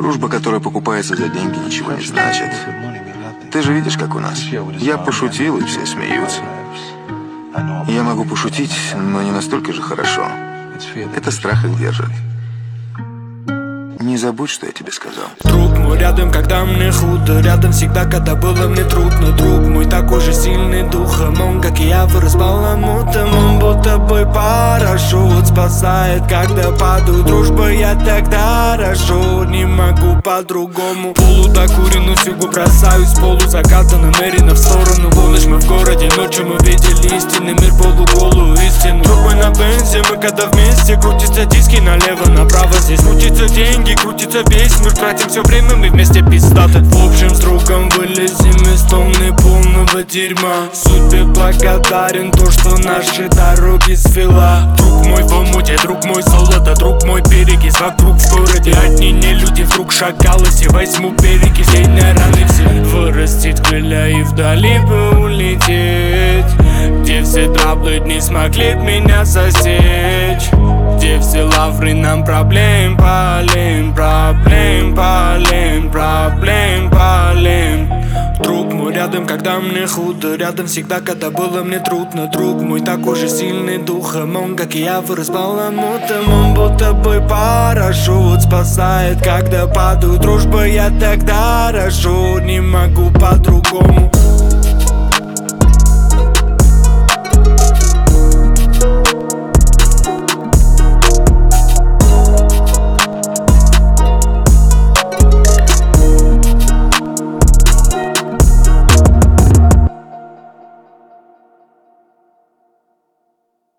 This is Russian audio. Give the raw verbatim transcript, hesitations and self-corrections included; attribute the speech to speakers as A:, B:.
A: Дружба, которая покупается за деньги, ничего не значит. Ты же видишь, как у нас. Я пошутил, и все смеются. Я могу пошутить, но не настолько же хорошо. Это страх их держит. Не забудь, что я тебе сказал.
B: Друг мой рядом, когда мне худо. Рядом всегда, когда было мне трудно. Друг мой такой же сильный духом. Он, как и я, вырос баламутом. Он будто бы парашют спасает, когда падаю. Дружба, я так дорожу, не могу по-другому. Полудокуренную сигу бросаюсь, полузаката намеренно в сторону. Волнишь мы в городе, ночью мы видели истинный мир, полуголую истину. Друг мой на бензе, мы когда вместе. Крутятся диски налево-направо, здесь крутятся деньги, крутится весь мир, тратим все время, мы вместе пиздаты. В общем, с другом вылезем из тонны полного дерьма. Судьбе благодарен то, что наши дороги свела. Друг мой в омуте, друг мой золото, друг мой перекис. Вокруг в городе одни не люди, вдруг шагалось и возьму перекис. Сейные раны все вырастет крылья и вдали бы улететь, где все траблы не смогли меня засечь, где все лавры нам проблем полем, проблем полем, проблем полем. Друг мой рядом, когда мне худо. Рядом всегда, когда было мне трудно. Друг мой такой же сильный духом. Он, как и я, вырос баламутом. Он будто бы парашют спасает, когда падаю. Дружба, я так дорожу, не могу по-другому.